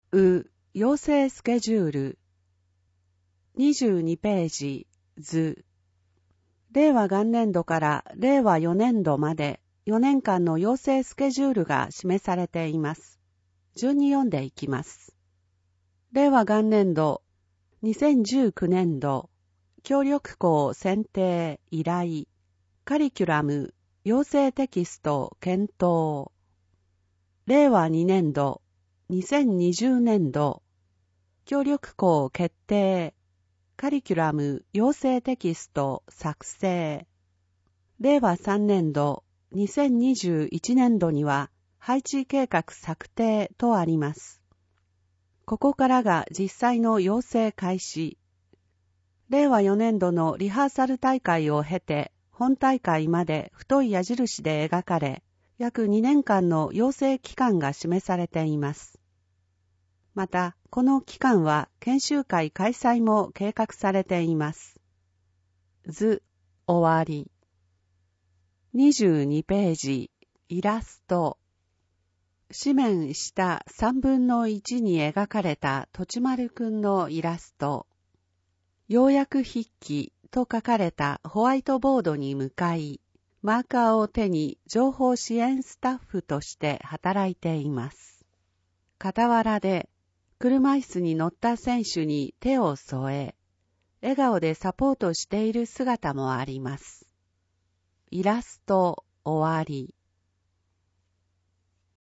養成スケジュール。22ページ、図。令和元年度から令和4年度まで4年間の養成スケジュールが示されています。順に読んでいきます。令和元年度、2019年度、協力校選定依頼、カリキュラム、養成テキスト検討。令和2年度、2020年度、協力校決定、カリキュラム養成テキスト作成。令和3年度、2021年度には配置計画策定とあります。ここからが実際の養成開始。令和4年度のリハーサル大会を経て、本大会まで太い矢印で描かれ、約2年間の養成期間が示されています。また、この期間は研修会開催も計画されています。図、終わり。22ページ、イラスト。紙面下3分の1に描かれたとちまるくんのイラスト。要約筆記と書かれたホワイトボードに向かい、マーカーを手に情報支援スタッフとして働いています。傍らで、車椅子に乗った選手に手を添え、笑顔でサポートしている姿もあります。イラスト終わり。